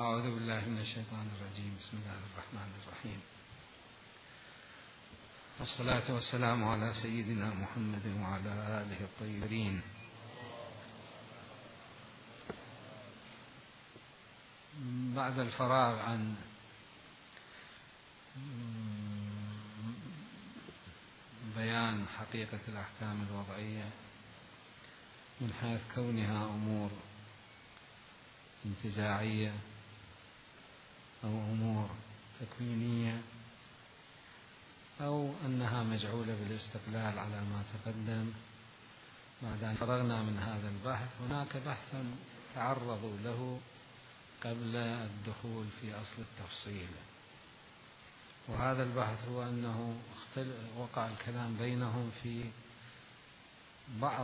أعوذ بالله من الشيطان الرجيم. بسم الله الرحمن الرحيم، والصلاة والسلام على سيدنا محمد وعلى آله الطيبين. بعد الفراغ عن بيان حقيقة الأحكام الوضعية من حيث كونها أمور انتزاعية أو أمور تكوينية أو أنها مجعولة بالاستقلال على ما تقدم، بعد أن فرغنا من هذا البحث هناك بحثا تعرضوا له قبل الدخول في أصل التفصيل، وهذا البحث هو أنه وقع الكلام بينهم في بعض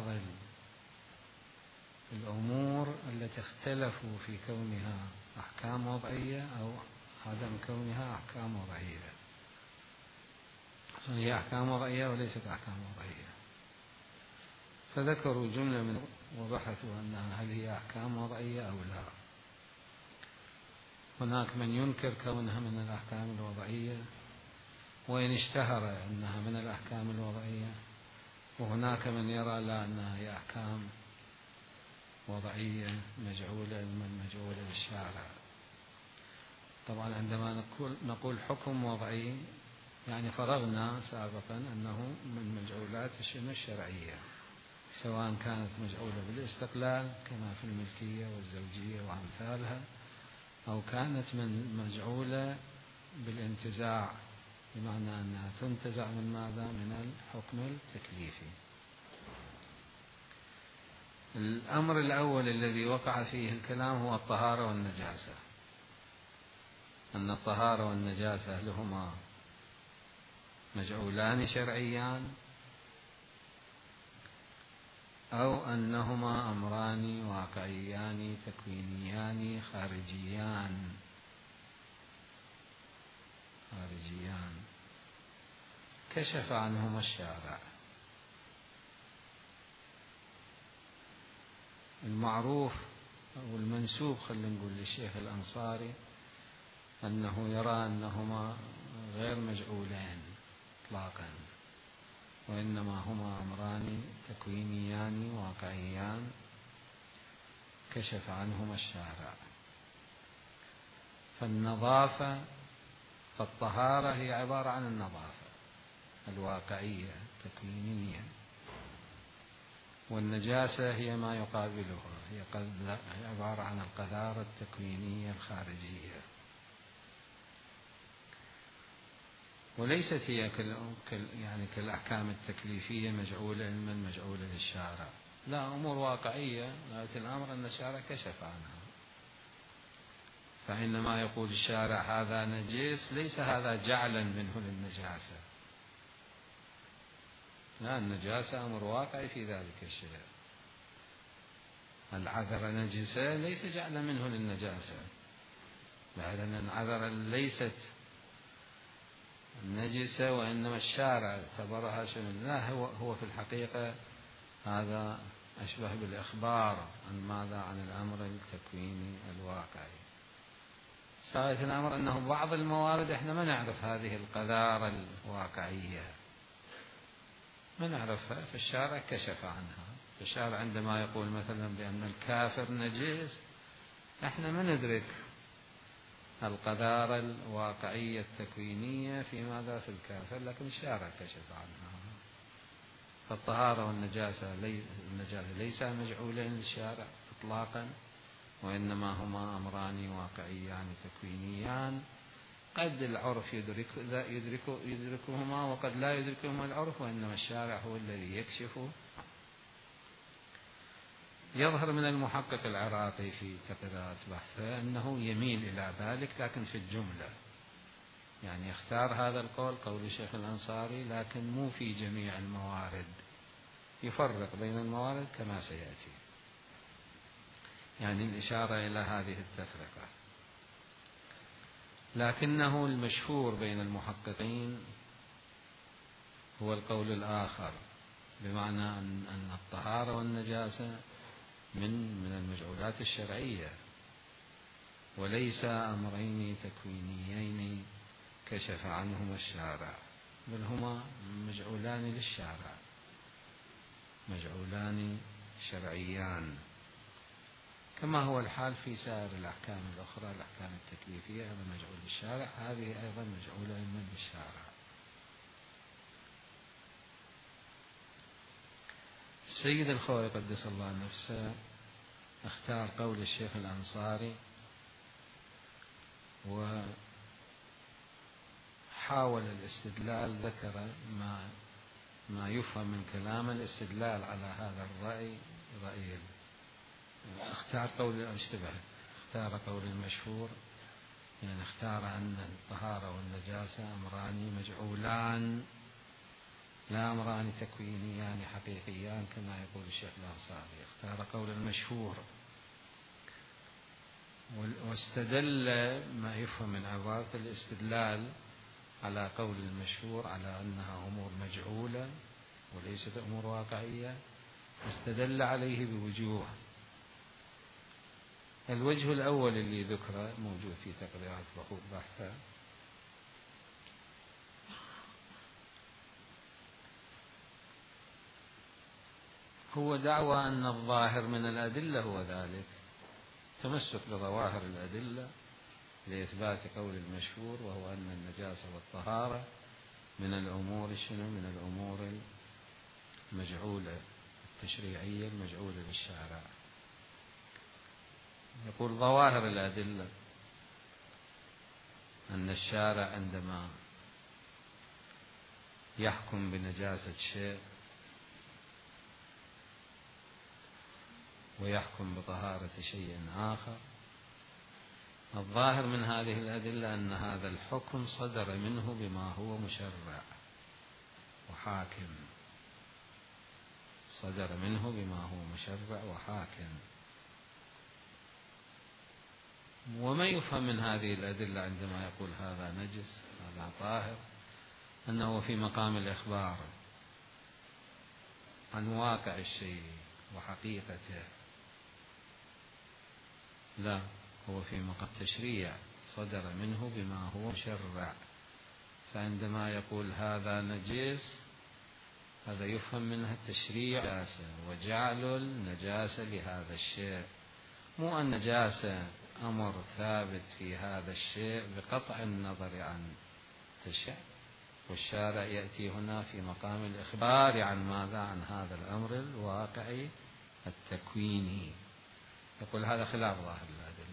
الأمور التي اختلفوا في كونها أحكام وضعية أو عدم كونها أحكام وضعية. هي أحكام وضعية وليست أحكام وضعية، فذكروا جملة من وبحثوا أنها هل هي أحكام وضعية أو لا. هناك من ينكر كونها من الأحكام الوضعية وإن اشتهر أنها من الأحكام الوضعية، وهناك من يرى لا أنها هي أحكام وضعية مجعولة للشارع. طبعا عندما نقول حكم وضعي يعني فرغنا سابقا أنه من مجعولات الشرعية، سواء كانت مجعولة بالاستقلال كما في الملكية والزوجية وأمثالها، أو كانت مجعولة بالانتزاع، بمعنى أنها تنتزع من ماذا؟ من الحكم التكليفي. الأمر الأول الذي وقع فيه الكلام هو الطهارة والنجاسة، أن الطهارة والنجاسة لهما مجعولان شرعيان أو أنهما أمران واقعيان تكوينيان خارجيان. كشف عنهما الشارع. المعروف أو المنسوب خلينا نقول للشيخ الأنصاري أنه يرى أنهما غير مجعولين إطلاقا، وإنما هما أمران تكوينيان واقعيان كشف عنهما الشارع. فالطهارة هي عبارة عن النظافة الواقعية التكوينية، والنجاسة هي ما يقابلها، هي عبارة عن القذارة التكوينية الخارجية، وليست هي كالأحكام التكليفية مجعولة للشارع، لا، أمور واقعية، لكن الأمر أن الشارع كشف عنها. فإنما يقول الشارع هذا نجس ليس هذا جعلا منه للنجاسة، لا، النجاسة أمر واقعي في ذلك الشيء. العذرة نجسة ليس جعلا منه للنجاسة، لأن العذرة ليست النجسة، وإنما الشارع اعتبرها لا، هو في الحقيقة هذا أشبه بالإخبار عن ماذا؟ عن الأمر التكويني الواقعي. سائد الأمر أنه بعض الموارد إحنا ما نعرف هذه القذارة الواقعية، ما نعرفها، فالشارع كشف عنها. الشارع عندما يقول مثلا بأن الكافر نجس، إحنا ما ندرك القذارة الواقعية التكوينية في ماذا؟ في الكافر، لكن الشارع كشف عنها. فالطهارة والنجاسة ليس مجعولين للشارع إطلاقا، وإنما هما أمران واقعيان تكوينيان، قد العرف يدركهما وقد لا يدركهما العرف، وإنما الشارع هو الذي يكشف. يظهر من المحقق العراقي في تقريرات بحثه أنه يميل إلى ذلك، لكن في الجملة، يعني يختار هذا القول، قول الشيخ الأنصاري، لكن مو في جميع الموارد، يفرق بين الموارد كما سيأتي، يعني الإشارة إلى هذه التفرقة. لكنه المشهور بين المحققين هو القول الآخر، بمعنى أن الطهارة والنجاسة من المجعولات الشرعية، وليس أمرين تكوينيين كشف عنهما الشارع، بل هما مجعولان للشارع، مجعولان شرعيان، كما هو الحال في سائر الأحكام الأخرى، الأحكام التكليفية هذا مجعول للشارع، هذه أيضا مجعولة من للشارع. السيد الخوئي قدس الله نفسه اختار قول الشيخ الأنصاري، وحاول الاستدلال، ذكر ما يفهم من كلام الاستدلال على هذا الرأي، رأي اختار قول المشهور، يعني اختار أن الطهارة والنجاسة أمران مجعولان، لا أمران تكوينيان حقيقيان كما يقول الشيخ الأنصاري، اختار قول المشهور، واستدل ما يفهم من عبارة الاستدلال على قول المشهور على أنها أمور مجعولة وليست أمور واقعية، استدل عليه بوجوه. الوجه الأول اللي ذكره موجود في تقريرات بحثه، هو دعوى أن الظاهر من الأدلة هو ذلك، تمسك بظواهر الأدلة لإثبات قول المشهور، وهو أن النجاسة والطهارة من الأمور من الأمور المجعولة التشريعية المجعولة للشارع. يقول ظواهر الأدلة أن الشارع عندما يحكم بنجاسة شيء ويحكم بطهارة شيء آخر، الظاهر من هذه الأدلة أن هذا الحكم صدر منه بما هو مشرع وحاكم، صدر منه بما هو مشرع وحاكم. وما يفهم من هذه الأدلة عندما يقول هذا نجس هذا طاهر، أنه في مقام الإخبار عن واقع الشيء وحقيقته، لا، هو في مقام التشريع، صدر منه بما هو مشرع. فعندما يقول هذا نجس، هذا يفهم منها التشريع وجعل النجاسة لهذا الشيء، مو أن النجاسة أمر ثابت في هذا الشيء بقطع النظر عن التشريع، والشارع يأتي هنا في مقام الإخبار عن ماذا؟ عن هذا الأمر الواقعي التكويني. يقول هذا خلاف ظاهر الأدلة.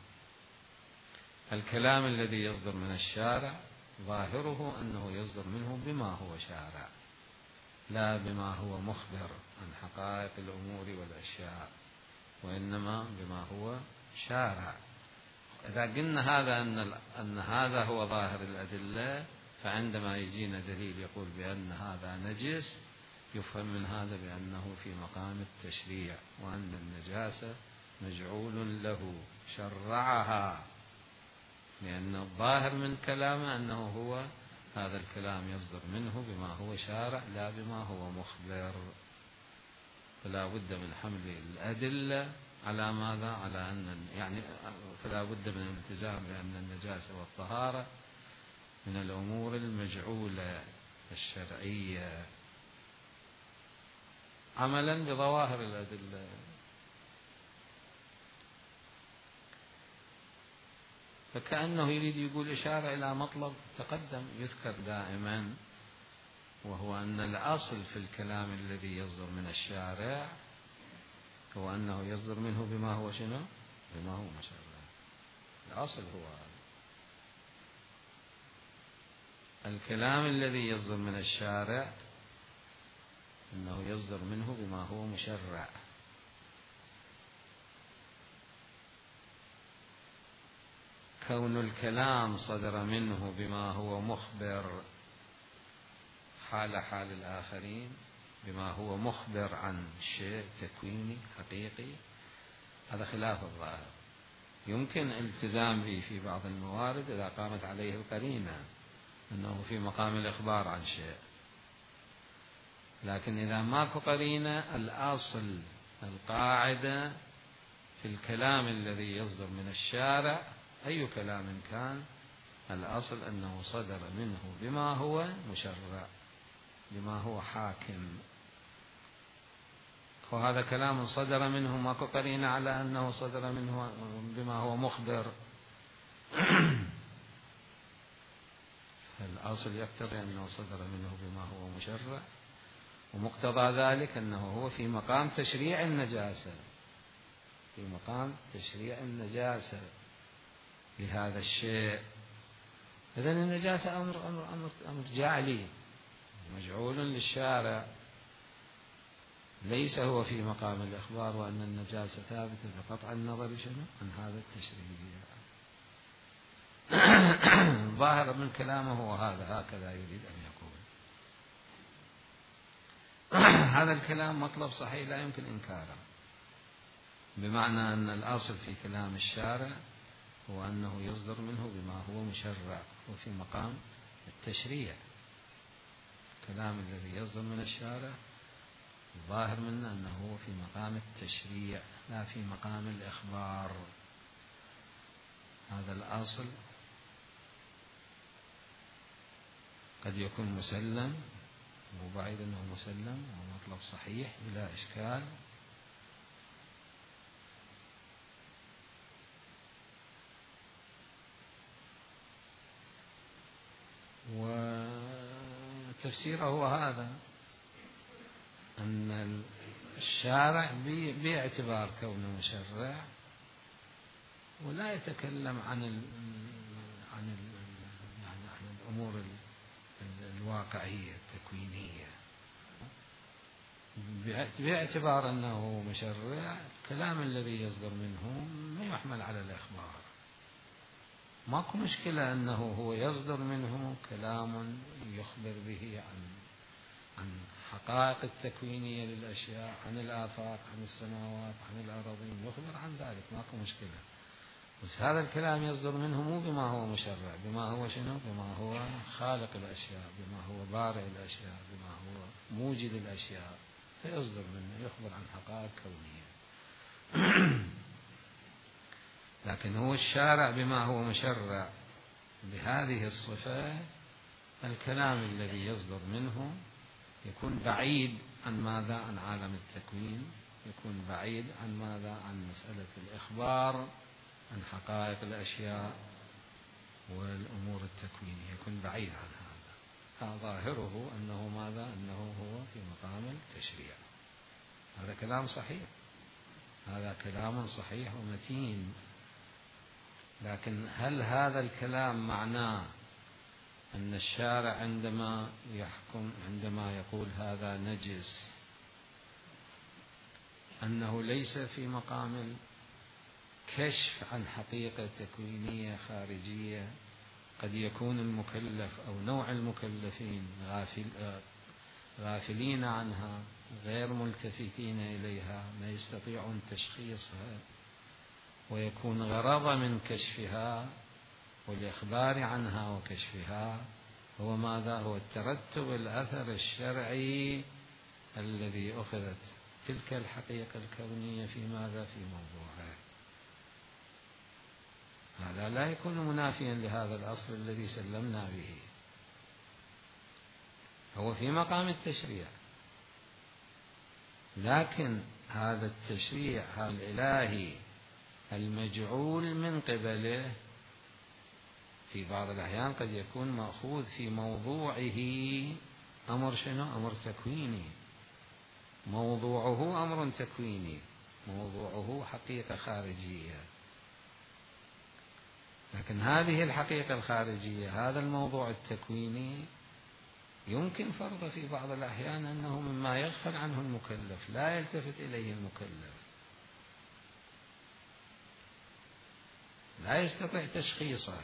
الكلام الذي يصدر من الشارع ظاهره أنه يصدر منه بما هو شارع، لا بما هو مخبر عن حقائق الأمور والأشياء، وإنما بما هو شارع. إذا قلنا هذا أن هذا هو ظاهر الأدلة، فعندما يجينا دليل يقول بأن هذا نجس، يفهم من هذا بأنه في مقام التشريع، وأن النجاسة مجعول له شرعها، لأن الظاهر من كلامه أنه هو هذا الكلام يصدر منه بما هو شارع لا بما هو مخبر. فلا بد من حمل الأدلة على ماذا؟ على أن يعني فلا بد من الالتزام بأن النجاسة والطهارة من الأمور المجعولة الشرعية عملا بظواهر الأدلة. فكأنه يريد يقول إشارة إلى مطلب تقدم يذكر دائما، وهو أن الأصل في الكلام الذي يصدر من الشارع هو أنه يصدر منه بما هو شنو؟ بما هو مشرع. الأصل هو الكلام الذي يصدر من الشارع أنه يصدر منه بما هو مشرع. كون الكلام صدر منه بما هو مخبر حال الآخرين، بما هو مخبر عن شيء تكويني حقيقي، هذا خلاف الظاهر. يمكن الالتزام به في بعض الموارد إذا قامت عليه القرينة أنه في مقام الإخبار عن شيء، لكن إذا ماكو قرينة، الأصل القاعدة في الكلام الذي يصدر من الشارع أي كلام كان الأصل أنه صدر منه بما هو مشرع، بما هو حاكم. وهذا كلام صدر منه ماكو قرينة على أنه صدر منه بما هو مخبر. الأصل يقتضي أنه صدر منه بما هو مشرع، ومقتضى ذلك أنه هو في مقام تشريع النجاسة، في مقام تشريع النجاسة لهذا الشيء. إذن النجاسة أمر جعلي مجعول للشارع، ليس هو في مقام الإخبار وأن النجاسة ثابتة بقطع النظر شنو عن هذا التشريع. ظاهر من كلامه وهذا هكذا يريد أن يقول. هذا الكلام مطلب صحيح لا يمكن إنكاره، بمعنى أن الأصل في كلام الشارع هو أنه يصدر منه بما هو مشرع وفي مقام التشريع. الكلام الذي يصدر من الشارع الظاهر منه أنه هو في مقام التشريع لا في مقام الإخبار. هذا الأصل قد يكون مسلم، وبعيد أنه مسلم ومطلب صحيح بلا إشكال، وتفسيره هو هذا، أن الشارع باعتبار كونه مشرع ولا يتكلم عن الأمور الواقعية التكوينية، باعتبار أنه مشرع الكلام الذي يصدر منه ما يحمل على الإخبار. ماكو مشكلة أنه هو يصدر منه كلام يخبر به عن حقائق التكوينية للأشياء، عن الآفاق، عن السماوات، عن الأراضين، يخبر عن ذلك ماكو مشكلة. بس هذا الكلام يصدر منه مو بما هو مشرع، بما هو شنو؟ بما هو خالق الأشياء، بما هو بارئ الأشياء، بما هو موجد الأشياء، فيصدر منه يخبر عن حقائق كونية. لكن هو الشارع بما هو مشرع بهذه الصفة، الكلام الذي يصدر منه يكون بعيد عن ماذا؟ عن عالم التكوين، يكون بعيد عن ماذا؟ عن مسألة الإخبار عن حقائق الأشياء والأمور التكوينية، يكون بعيد عن هذا. ظاهره أنه ماذا؟ أنه هو في مقام التشريع. هذا كلام صحيح، هذا كلام صحيح ومتين. لكن هل هذا الكلام معناه أن الشارع عندما يحكم، عندما يقول هذا نجس، أنه ليس في مقام الكشف عن حقيقة تكوينية خارجية؟ قد يكون المكلف أو نوع المكلفين غافلين عنها، غير ملتفتين إليها، ما يستطيعون تشخيصها، ويكون غرض من كشفها والإخبار عنها وكشفها هو ماذا؟ هو الترتب الأثر الشرعي الذي أخذت تلك الحقيقة الكونية في ماذا؟ في موضوعها. هذا لا يكون منافيا لهذا الأصل الذي سلمنا به، هو في مقام التشريع. لكن هذا التشريع الإلهي المجعول من قبله في بعض الأحيان قد يكون مأخوذ في موضوعه أمر شنو؟ أمر تكويني، موضوعه أمر تكويني، موضوعه حقيقة خارجية. لكن هذه الحقيقة الخارجية، هذا الموضوع التكويني، يمكن فرض في بعض الأحيان أنه مما يغفل عنه المكلف، لا يلتفت إليه المكلف، لا يستطيع تشخيصه،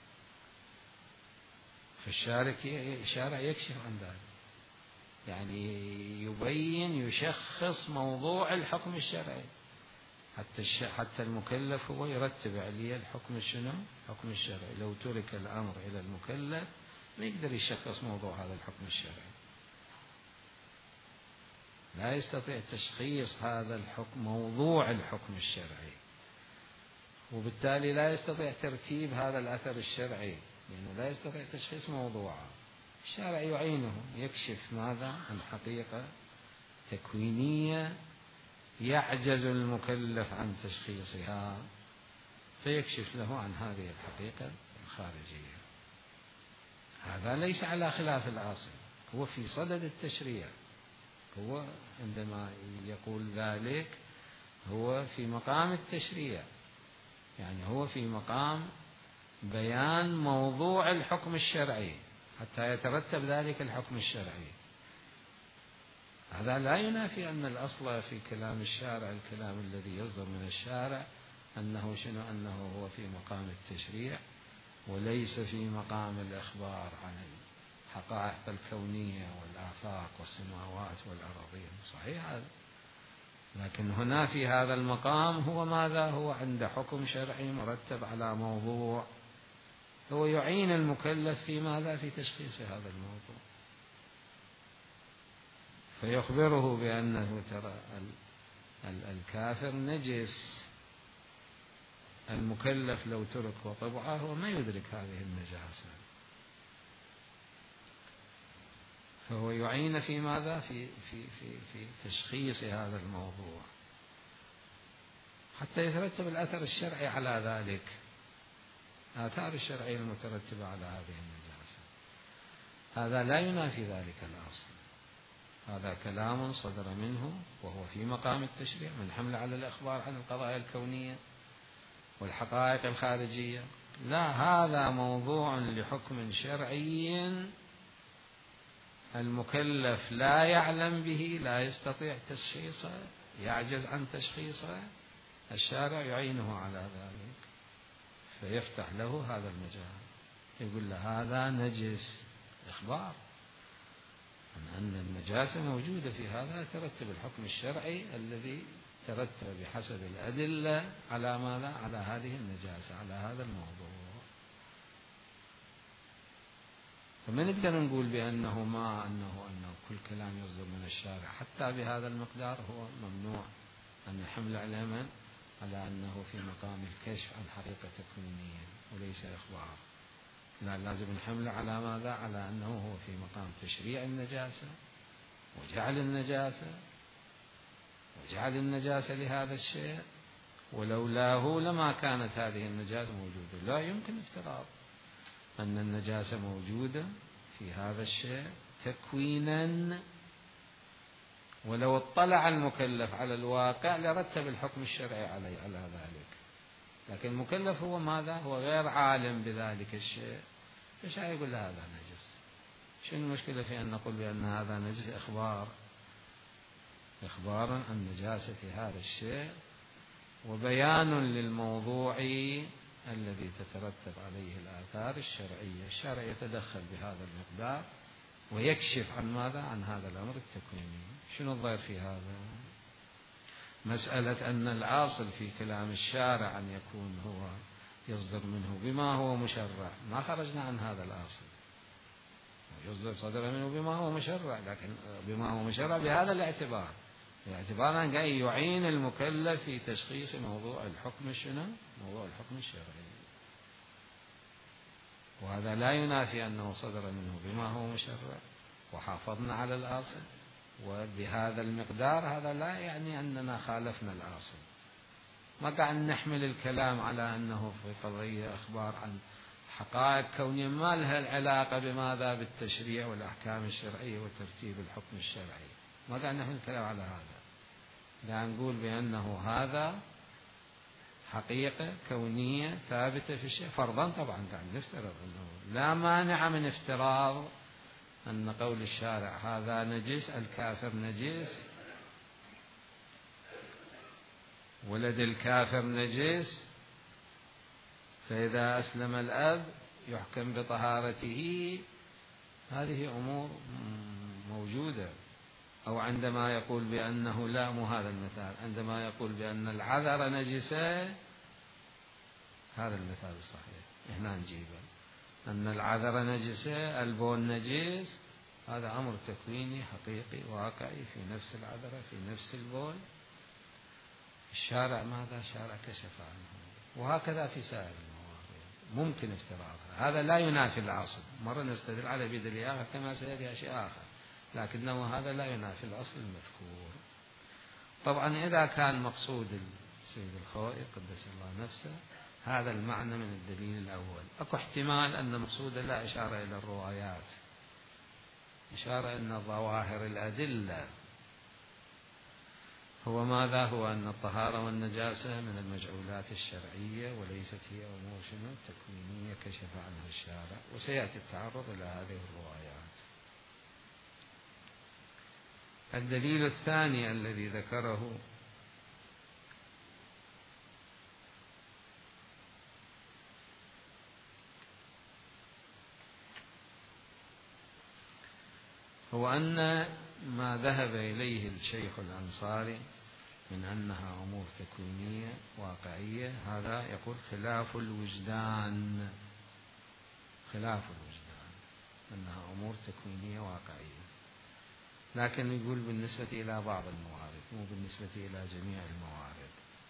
فالشارع يكشف عن ذلك، يعني يبين يشخص موضوع الحكم الشرعي، حتى المكلف هو يرتب عليه الحكم شنو؟ الحكم الشرعي. لو ترك الأمر إلى المكلف ما يقدر يشخص موضوع هذا الحكم الشرعي، لا يستطيع تشخيص هذا الحكم، موضوع الحكم الشرعي. وبالتالي لا يستطيع ترتيب هذا الأثر الشرعي، لأنه لا يستطيع تشخيص موضوعه. الشارع يعينه، يكشف ماذا عن حقيقة تكوينية يعجز المكلف عن تشخيصها، فيكشف له عن هذه الحقيقة الخارجية. هذا ليس على خلاف الأصل، هو في صدد التشريع. هو عندما يقول ذلك هو في مقام التشريع، يعني هو في مقام بيان موضوع الحكم الشرعي حتى يترتب ذلك الحكم الشرعي. هذا لا ينافي أن الأصل في كلام الشارع، الكلام الذي يصدر من الشارع، أنه شنو؟ أنه هو في مقام التشريع وليس في مقام الإخبار عن الحقائق الكونية والآفاق والسماوات والأراضين. صحيح هذا، لكن هنا في هذا المقام هو ماذا؟ هو عند حكم شرعي مرتب على موضوع، هو يعين المكلف في ماذا؟ في تشخيص هذا الموضوع، فيخبره بأنه ترى الكافر نجس، المكلف لو ترك وطبعه هو ما يدرك هذه النجاسة، فهو يعين في ماذا؟ في تشخيص هذا الموضوع حتى يترتب الأثر الشرعي على ذلك، آثار الشرعية المترتبة على هذه النجاسة. هذا لا ينافي ذلك الأصل، هذا كلام صدر منه وهو في مقام التشريع من حمل على الإخبار عن القضايا الكونية والحقائق الخارجية. لا، هذا موضوع لحكم شرعي المكلف لا يعلم به، لا يستطيع تشخيصه، يعجز عن تشخيصه، الشارع يعينه على ذلك فيفتح له هذا المجال، يقول له هذا نجس، إخبار أن النجاسة موجودة في هذا، يترتب الحكم الشرعي الذي ترتب بحسب الأدلة على ماذا؟ على هذه النجاسة، على هذا الموضوع. فما نقدر نقول بأنه أنه كل كلام يصدر من الشارع حتى بهذا المقدار هو ممنوع أن يحمل علما على أنه في مقام الكشف عن حقيقة تكوينية وليس إخبار. لا، لازم نحمله على ماذا؟ على أنه هو في مقام تشريع النجاسة وجعل النجاسة لهذا الشيء، ولولاه لما كانت هذه النجاسة موجودة. لا يمكن افتراض أن النجاسة موجودة في هذا الشيء تكوينا، ولو اطلع المكلف على الواقع لرتب الحكم الشرعي على ذلك، لكن المكلف هو ماذا؟ هو غير عالم بذلك الشيء، فايش يقول له هذا نجس؟ شنو المشكلة في أن نقول بأن هذا نجس؟ إخبارا عن نجاسة هذا الشيء وبيان للموضوع الذي تترتب عليه الآثار الشرعية. الشارع يتدخل بهذا المقدار ويكشف عن ماذا؟ عن هذا الأمر التكويني. شنو الضير في هذا؟ مسألة أن الأصل في كلام الشارع أن يكون هو يصدر منه بما هو مشرع، ما خرجنا عن هذا الأصل، صدر منه بما هو مشرع، لكن بما هو مشرع بهذا الاعتبار أن يعين المكلف في تشخيص موضوع الحكم موضوع الحكم الشرعي، وهذا لا ينافي أنه صدر منه بما هو مشرع وحافظنا على الأصل، وبهذا المقدار هذا لا يعني أننا خالفنا الأصل. ما قاعد نحمل الكلام على أنه في قضية أخبار عن حقائق كونية ما لها العلاقة بماذا؟ بالتشريع والأحكام الشرعية وترتيب الحكم الشرعي، ما قاعد نحمل الكلام على هذا، قاعد نقول بأنه هذا حقيقة كونية ثابتة في الشيء فرضا. طبعا قاعد نفترض أنه لا مانع من افتراض أن قول الشارع هذا نجس، الكافر نجس، ولد الكافر نجس، فإذا أسلم الأب يحكم بطهارته، هذه أمور موجودة. أو عندما يقول بأنه لا، مو هذا المثال، عندما يقول بأن العذر نجسة، هذا المثال الصحيح هنا نجيبه، أن العذر نجسة، البول نجس، هذا أمر تكويني حقيقي واقعي في نفس العذرة في نفس البول. الشارع ماذا؟ الشارع كشف عنه، وهكذا في سائر المواضيع ممكن افتراضها. هذا لا ينافي الأصل، مرة نستدل على بدليل آخر كما سيأتي شيء آخر، لكنه هذا لا ينافي الأصل المذكور. طبعا إذا كان مقصود السيد الخوئي قدس الله نفسه هذا المعنى من الدليل الأول، أكو احتمال أن مقصوده لا إشارة إلى الروايات، إشارة أن ظواهر الأدلة هو ماذا؟ هو أن الطهارة والنجاسة من المجعولات الشرعية وليست هي أمور تكوينية كشف عنها الشارع، وسيأتي التعرض إلى هذه الروايات. الدليل الثاني الذي ذكره هو أن ما ذهب إليه الشيخ الأنصاري من أنها أمور تكوينية واقعية هذا يقول خلاف الوجدان، خلاف الوجدان أنها أمور تكوينية واقعية، لكن يقول بالنسبة إلى بعض الموارد مو بالنسبة إلى جميع الموارد.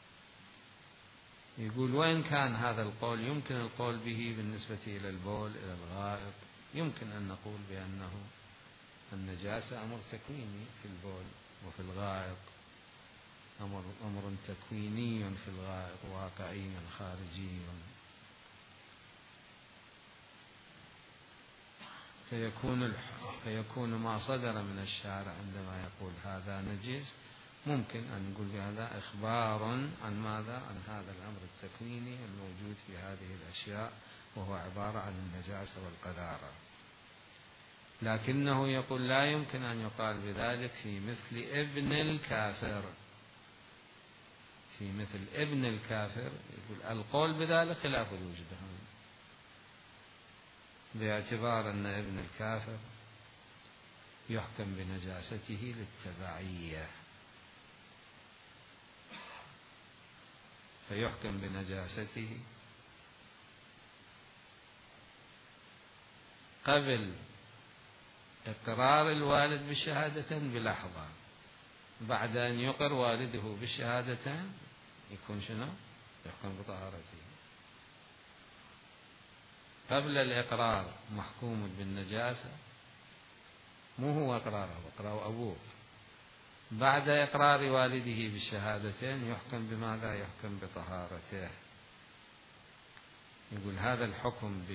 يقول وإن كان هذا القول يمكن القول به بالنسبة إلى البول إلى الغائط، يمكن أن نقول بأنه النجاسة أمر تكويني في البول وفي الغائط، أمر تكويني في الغائط واقعي خارجي، فيكون ما صدر من الشارع عندما يقول هذا نجس ممكن أن نقول بهذا إخبار عن ماذا؟ عن هذا الأمر التكويني الموجود في هذه الأشياء وهو عبارة عن النجاسة والقذارة. لكنه يقول لا يمكن أن يقال بذلك في مثل ابن الكافر، في مثل ابن الكافر يقول القول بذلك خلاف الوجدان، باعتبار أن ابن الكافر يحكم بنجاسته للتبعية، فيحكم بنجاسته قبل إقرار الوالد بالشهادتين بلحظة، بعد أن يقر والده بالشهادتين يكون شنو؟ يحكم بطهارته. قبل الإقرار محكوم بالنجاسة، مو هو إقراره، إقرار أبوه. بعد إقرار والده بالشهادتين يحكم بماذا؟ يحكم بطهارته. يقول هذا الحكم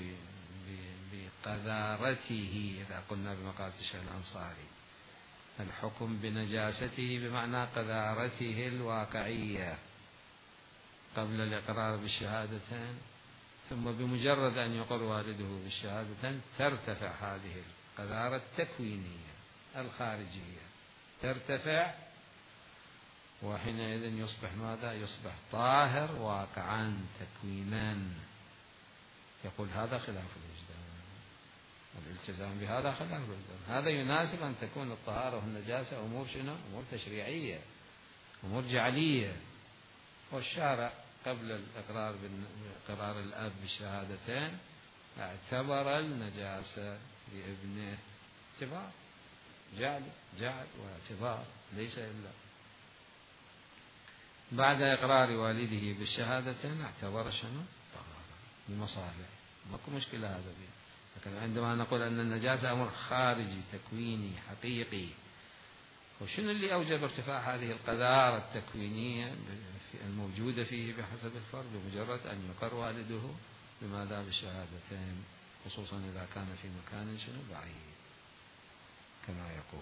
بقذارته إذا قلنا بمقالة الشيخ الأنصاري، الحكم بنجاسته بمعنى قذارته الواقعية قبل الإقرار بالشهادتين، ثم بمجرد أن يقر والده بالشهادتين ترتفع هذه القذارة التكوينية الخارجية، ترتفع، وحينئذ يصبح ماذا؟ يصبح طاهر واقعا تكوينا. يقول هذا خلاف الوجدان، الالتزام بهذا خلاف الوجدان. هذا يناسب أن تكون الطهارة والنجاسة أمور شنو؟ أمور تشريعية، أمور جعلية، والشارع قبل الإقرار بإقرار الأب بالشهادتين اعتبر النجاسة لابنه اعتبار جعل واعتبار، ليس إلا بعد إقرار والده بالشهادتين اعتبر شنو؟ طهارة لمصالح، ماكو مشكلة هذا فيه. لكن عندما نقول أن النجاسة أمر خارجي تكويني حقيقي، وشنو اللي أوجب ارتفاع هذه القذارة التكوينية الموجودة فيه بحسب الفرد بمجرد أن يقر والده بماذا؟ بالشهادتين، خصوصا إذا كان في مكان شنو؟ بعيد كما يقول.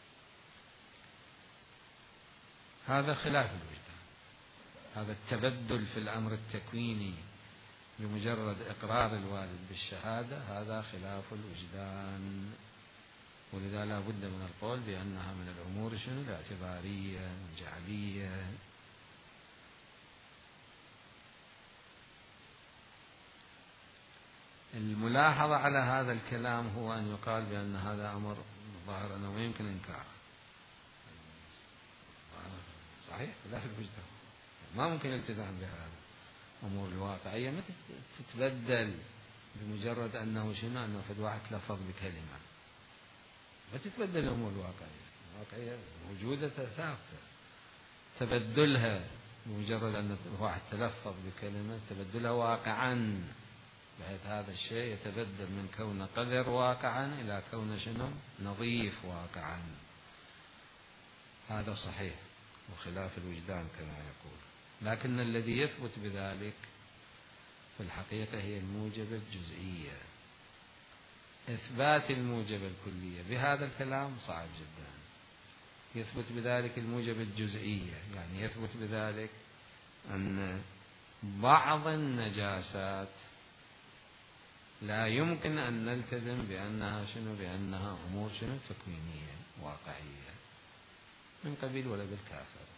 هذا خلاف الوجدان، هذا التبدل في الأمر التكويني بمجرد إقرار الوالد بالشهادة هذا خلاف الوجدان، ولذا لا بد من القول بأنها من الأمور شنو؟ الاعتبارية الجعلية. الملاحظة على هذا الكلام هو أن يقال بأن هذا أمر ظاهر أنه يمكن إنكاره، صحيح خلاف الوجدان، ما ممكن الالتزام بهذا. أمور الواقعية ما تتبدل بمجرد أنه شنو؟ أنه فد واحد تلفظ بكلمة، ما تتبدل الأمور الواقعية، الواقعية موجودة ثابتة، تبدلها بمجرد أن واحد تلفظ بكلمة تبدلها واقعا، بحيث هذا الشيء يتبدل من كون قذر واقعا إلى كون شنو نظيف واقعا. هذا صحيح وخلاف الوجدان كما يقول، لكن الذي يثبت بذلك في الحقيقة هي الموجبة الجزئية. إثبات الموجبة الكلية بهذا الكلام صعب جدا. يثبت بذلك الموجبة الجزئية، يعني يثبت بذلك أن بعض النجاسات لا يمكن أن نلتزم بأنها بأنها أمور تكوينية واقعية، من قبيل ولد الكافر،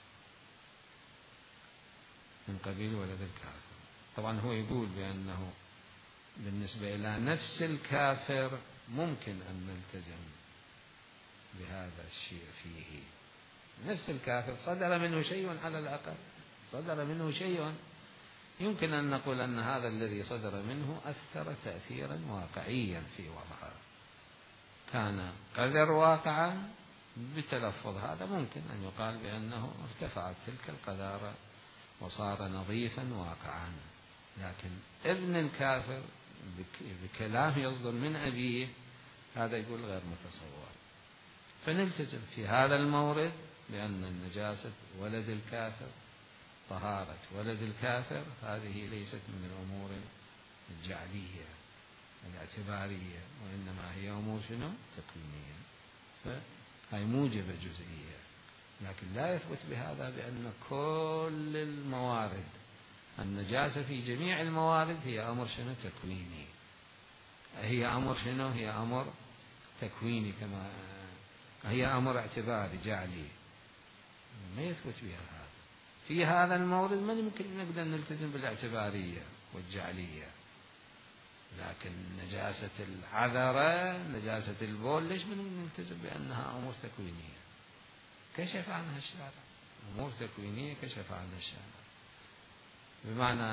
من قبيل ولد الكافر. طبعا هو يقول بأنه بالنسبة إلى نفس الكافر ممكن أن نلتزم بهذا الشيء فيه. نفس الكافر صدر منه شيء، على الأقل صدر منه شيء يمكن أن نقول أن هذا الذي صدر منه أثر تأثيرا واقعيا في وضعه، كان قذر واقعا بتلفظ هذا ممكن أن يقال بأنه ارتفعت تلك القذارة وصار نظيفا واقعا. لكن ابن الكافر بكلام يصدر من أبيه هذا يقول غير متصور. فنلتزم في هذا المورد بأن النجاسة ولد الكافر، طهارة ولد الكافر، هذه ليست من الأمور الجعلية الاعتبارية، وإنما هي أمور تكوينية، فهي موجبة جزئية. لكن لا يثبت بهذا بأن كل الموارد، النجاسة في جميع الموارد هي أمر تكويني، هي أمر هي أمر تكويني، كما هي أمر اعتباري جعلي، ما يثبت بها هذا. في هذا المورد ما يمكن نقدر نلتزم بالاعتبارية والجعلية. لكن نجاسة العذرة، نجاسة البول، ليش من نلتزم بأنها أمور تكوينية؟ كشف عنها الشارع، أمور تكوينية كشف عنها الشارع، بمعنى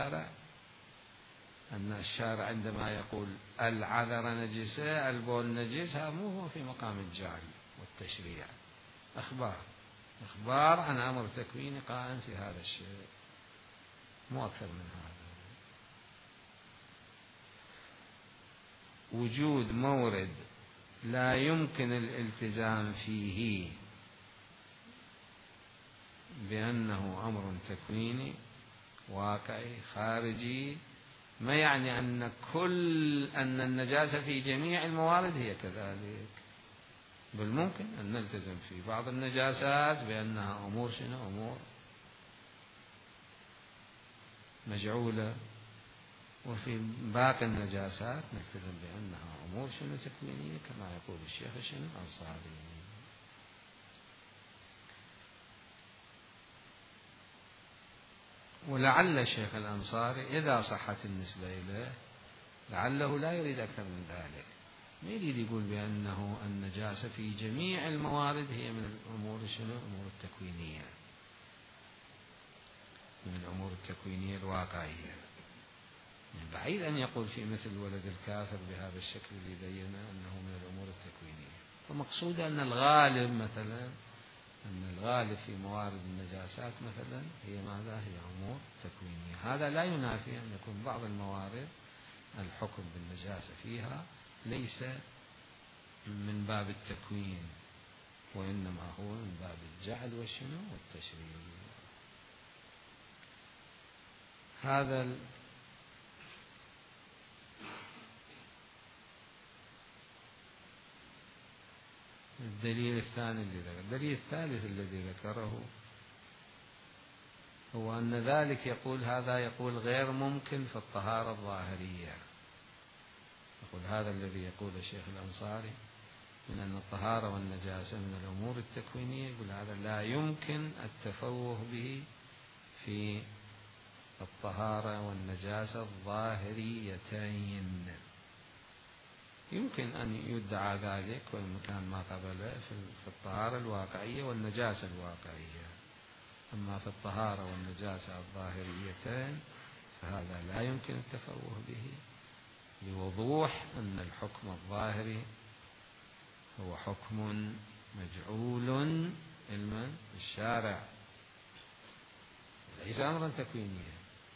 أن الشارع عندما يقول العذر نجسة البول نجسة، مو هو في مقام الجعل والتشريع، أخبار عن أمر تكويني قائم في هذا الشيء، مو أكثر من هذا. وجود مورد لا يمكن الالتزام فيه بأنه أمر تكويني واقعي خارجي ما يعني أن أن النجاسة في جميع الموارد هي كذلك، بل ممكن أن نلتزم في بعض النجاسات بأنها أمور أمور مجعولة، وفي باقي النجاسات نلتزم بأنها أمور تكوينية كما يقول الشيخ الأنصاري. ولعل الشيخ الأنصاري إذا صحت النسبة إليه لعله لا يريد أكثر من ذلك، ما يريد يقول بأنه النجاسة في جميع الموارد هي من الأمور الأمور التكوينية، من الأمور التكوينية الواقعية. من بعيد أن يقول في مثل ولد الكافر بهذا الشكل اللي بينا أنه من الأمور التكوينية. فمقصود أن الغالب مثلا، أن الغالب في موارد النجاسات مثلا هي ماذا؟ هي أمور تكوينية. هذا لا ينافي أن يكون بعض الموارد الحكم بالنجاسة فيها ليس من باب التكوين، وإنما هو من باب الجعل والتشريع. هذا الدليل الثاني الذي ذكر. الدليل الثالث الذي ذكره هو أن ذلك يقول غير ممكن في الطهارة الظاهرية. يقول هذا الذي يقول الشيخ الأنصاري من أن الطهارة والنجاسة من الأمور التكوينية، يقول هذا لا يمكن التفوه به في الطهارة والنجاسة الظاهريتين. يمكن أن يدعى ذلك وإن كان ما قبله في الطهارة الواقعية والنجاسة الواقعية، أما في الطهارة والنجاسة الظاهريتين فهذا لا يمكن التفوه به، لوضوح أن الحكم الظاهري هو حكم مجعول علما الشارع، ليس أمرا تكوينيا.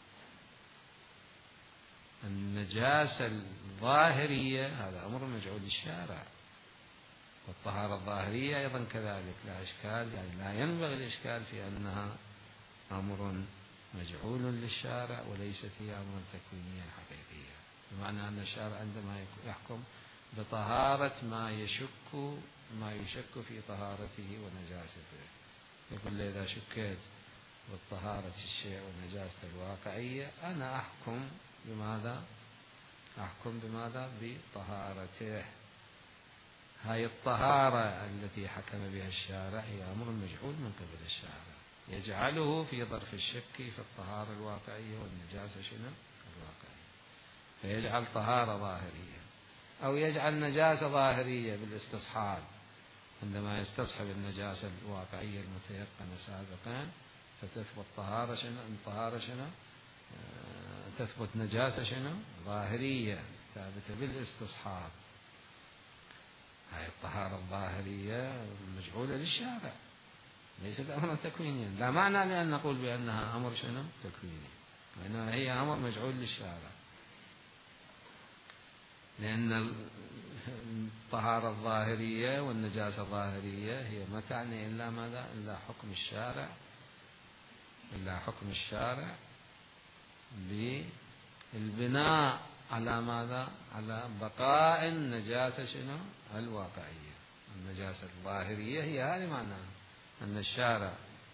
النجاسة الظاهرية هذا أمر مجعول للشارع، والطهارة الظاهرية أيضا كذلك لا إشكال، يعني لا ينبغي الإشكال في أنها أمر مجعول للشارع وليست هي أمرا تكوينيا حقيقيا، بمعنى أن الشارع عندما يحكم بطهارة ما يشك في طهارته ونجاسته، يقول إذا شكيت بالطهارة الشيء ونجاسة الواقعية أنا أحكم بماذا؟ أحكم بماذا؟ بطهارته. هاي الطهارة التي حكم بها الشارع هي أمر مجعول من قبل الشارع، يجعله في ظرف الشك في الطهارة الواقعية والنجاسة شنو؟ الواقعية، فيجعل طهارة ظاهرية أو يجعل نجاسة ظاهرية بالاستصحاب، عندما يستصحب النجاسة الواقعية المتيقنة سابقا فتثبت طهارة شنو؟ الطهارة شنو؟ تثبت نجاسة شنو؟ ظاهرية ثابتة بالاستصحاب. هاي الطهارة الظاهرية مجعولة للشارع ليست أمرا تكوينيا، لا معنى لأن نقول بأنها أمر شنو؟ تكويني، وإنما هي أمر مجعول للشارع، لأن الطهارة الظاهرية والنجاسة الظاهرية هي ما تعني إلا ماذا؟ إلا حكم الشارع، إلا حكم الشارع بالبناء على ماذا؟ على بقاء النجاسة شنو؟ الواقعية. النجاسة الظاهرية هي هذه معناها أن الشارع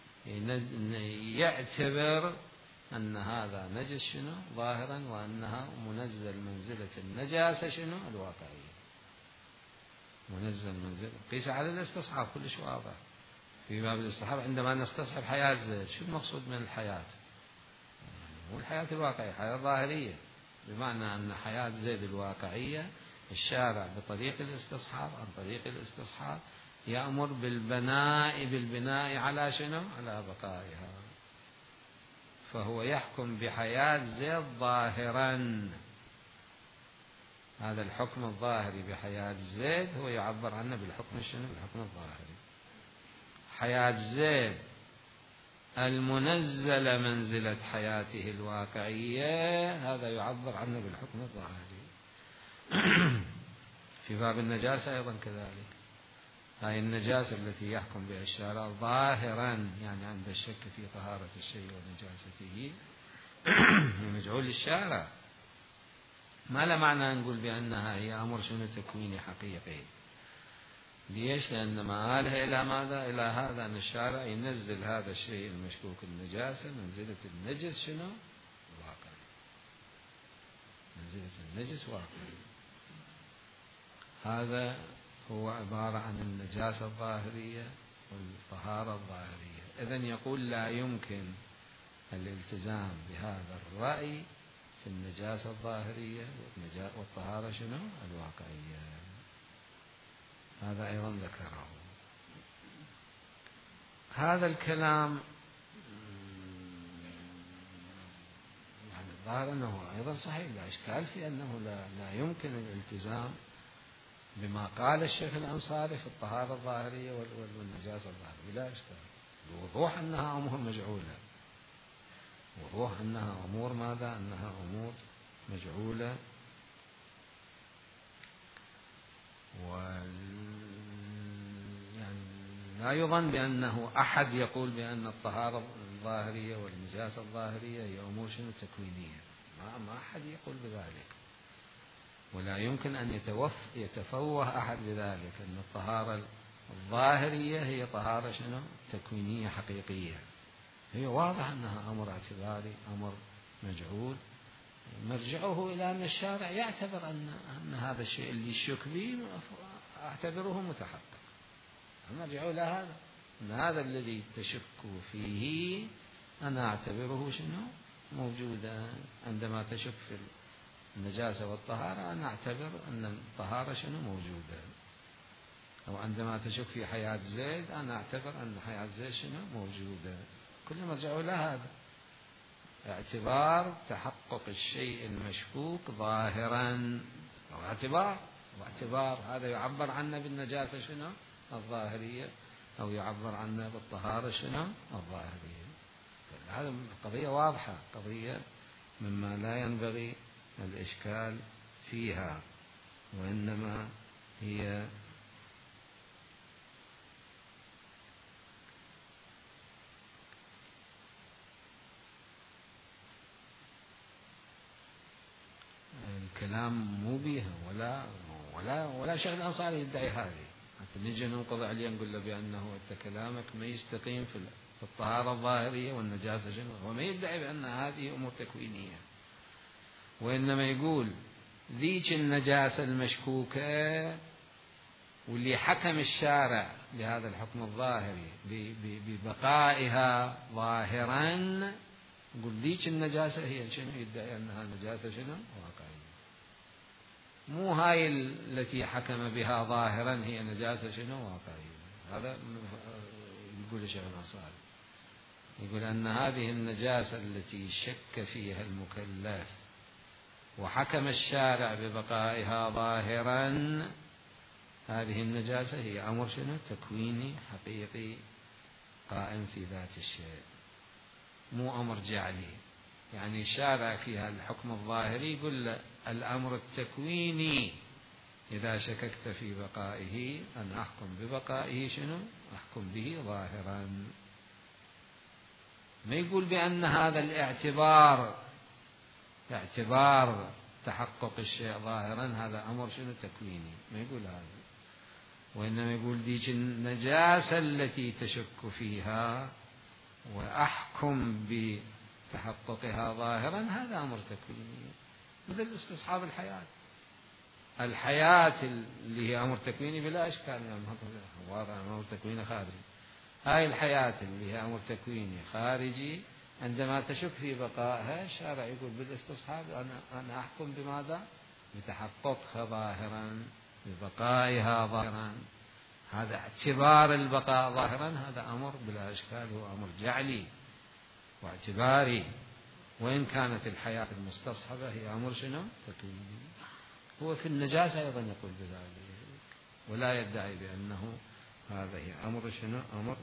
يعتبر أن هذا نجس شنو؟ ظاهرا، وأنها منزل منزلة النجاسة شنو؟ الواقعية، منزل منزل قيس على الاستصحاب كلش واضح. في باب الاستصحاب عندما نستصحب حياة زيد شو المقصود من الحياة؟ مو الحياة الواقعية، الحياة الظاهرية، بمعنى أن حياة زيد الواقعية الشارع بطريق الاستصحاب عن طريق الاستصحاب يأمر بالبناء على شنو؟ على بقائها، فهو يحكم بحياة زيد ظاهرا. هذا الحكم الظاهري بحياة زيد هو يعبر عنه بالحكم شنو؟ بالحكم الظاهري. حياة زيد المنزل منزلة حياته الواقعية هذا يعبر عنه بالحكم الظاهري. في باب النجاسة أيضا كذلك، هاي النجاسة التي يحكم بها الشارع ظاهرا، يعني عند الشك في طهارة الشيء ونجاسته مجعول للشارع، ما لا معنى نقول بأنها هي أمر شنو؟ تكويني حقيقي. ليش؟ لأن مآلها إلى ماذا؟ إلى هذا أن الشارع ينزل هذا الشيء المشكوك النجاسة منزلة النجس شنو؟ واقع، منزلة النجس واقع. هذا هو عبارة عن النجاسة الظاهرية والطهارة الظاهرية. إذن يقول لا يمكن الالتزام بهذا الرأي في النجاسة الظاهرية والطهارة شنو؟ الواقعية. هذا أيضا ذكره. هذا الكلام يعني الظاهر أنه أيضا صحيح، لا إشكال في أنه لا يمكن الالتزام بما قال الشيخ الأنصاري في الطهارة الظاهرية والنجاسة الظاهرية، لا إشكال، بوضوح أنها أمور مجعولة، وضوح أنها أمور ماذا؟ أنها أمور مجعولة. يعني لا يظن بأنه أحد يقول بأن الطهارة الظاهرية والنجاسة الظاهرية هي أمور شنو؟ تكوينية، ما أحد يقول بذلك، ولا يمكن أن يتفوه أحد بذلك، أن الطهارة الظاهرية هي طهارة شنو؟ تكوينية حقيقية. هي واضح أنها أمر اعتباري، أمر مجعول، مرجعه إلى أن الشارع يعتبر أن هذا الشيء اللي يشك به أعتبره متحقق، مرجعه إلى هذا، أن هذا الذي تشك فيه أنا أعتبره شنو؟ موجودا. عندما تشك في النجاسة والطهارة أنا أعتبر أن الطهارة شنو؟ موجودة. أو عندما تشك في حياة زيد أنا أعتبر أن حياة زيد شنو؟ موجودة. كل مرجعه إلى هذا، اعتبار تحقق الشيء المشكوك ظاهرا، أو واعتبار هذا يعبر عنه بالنجاسة شنو؟ الظاهرية، أو يعبر عنه بالطهارة شنو؟ الظاهرية. هذا قضية واضحة، قضية مما لا ينبغي الإشكال فيها، وإنما هي الكلام مو بيها ولا شيخ الأنصاري يدعي هذه. حتى نجي ننقض عليه نقول له بأنه أنت كلامك ما يستقيم في الطهارة الظاهرية والنجاسة شنو، هو ما يدعي بأن هذه أمور تكوينية، وإنما يقول ذيك النجاسة المشكوكة واللي حكم الشارع بهذا الحكم الظاهري ببقائها ظاهرا، يقول ذيك النجاسة هي شنو، يدعي أنها نجاسة شنو واقعية، مو هاي التي حكم بها ظاهرا هي نجاسة شنو واقعية. هذا يقول الشيخ الأنصاري، يقول أن هذه النجاسة التي شك فيها المكلف وحكم الشارع ببقائها ظاهرا، هذه النجاسة هي أمر شنو تكويني حقيقي قائم في ذات الشيء، مو أمر جعلي. يعني الشارع فيها الحكم الظاهري يقول الأمر التكويني إذا شككت في بقائه أن أحكم ببقائه شنو، أحكم به ظاهرا. ما يقول بأن هذا اعتبار تحقق الشيء ظاهرا هذا أمر شنو تكويني، ما يقول هذا، وإنما يقول ديك النجاسة التي تشك فيها وأحكم بتحققها ظاهرا هذا أمر تكويني، مثل استصحاب الحياة اللي هي أمر تكويني بلا إشكال، يعني واضح أمر تكويني خارجي. هاي الحياة اللي هي أمر تكويني خارجي عندما تشك في بقائها الشارع يقول بالاستصحاب أنا أحكم بماذا، بتحققها ظاهرا، ببقائها ظاهرا. هذا اعتبار البقاء ظاهرا هذا أمر بلا إشكال، هو أمر جعلي واعتباري، وإن كانت الحياة المستصحبة هي أمر شنو تكويني. هو في النجاسة أيضا يقول بذلك، ولا يدعي بأنه هذا هي أمر شنو أمر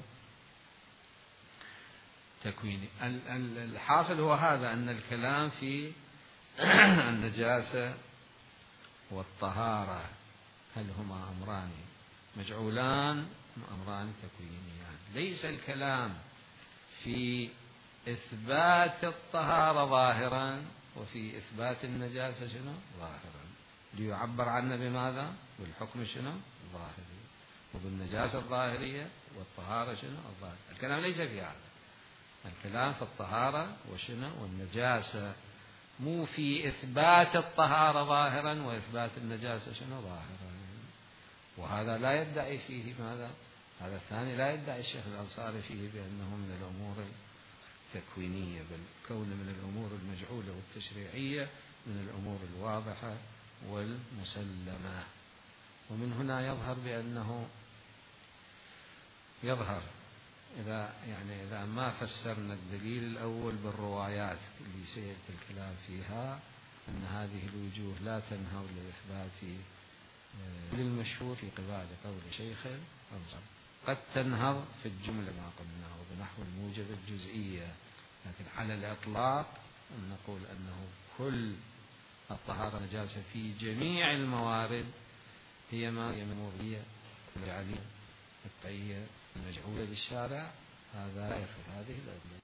تكويني. الحاصل هو هذا، أن الكلام في النجاسة والطهارة هل هما أمران مجعولان أمران تكوينيان. ليس الكلام في إثبات الطهارة ظاهرا وفي إثبات النجاسة شنو ظاهرا، ليعبر عنه بماذا، بالحكم شنو ظاهري، وبالنجاسة الظاهرية والطهارة شنو الظاهرة. الكلام ليس في هذا، الكلام في الطهارة وشنو والنجاسة، مو في إثبات الطهارة ظاهرا وإثبات النجاسة شنو ظاهرا. وهذا لا يدعي فيه ماذا، هذا الثاني لا يدعي الشيخ الأنصاري فيه بأنه من الأمور التكوينية، بل كون من الأمور المجعولة والتشريعية من الأمور الواضحة والمسلمة. ومن هنا يظهر بأنه إذا ما فسرنا الدليل الأول بالروايات اللي سيأتي الكلام فيها أن هذه الوجوه لا تنهض لإثبات للمشهور في قبال قول شيخ الأنصاري، قد تنهض في الجملة ما قلناه بنحو الموجب الجزئية، لكن على الإطلاق أن نقول أنه كل الطهارة نجاسة في جميع الموارد هي ما هي ممورية العليم الطية المجعولة للشارع، هذا لا يفعل هذه الأدلة.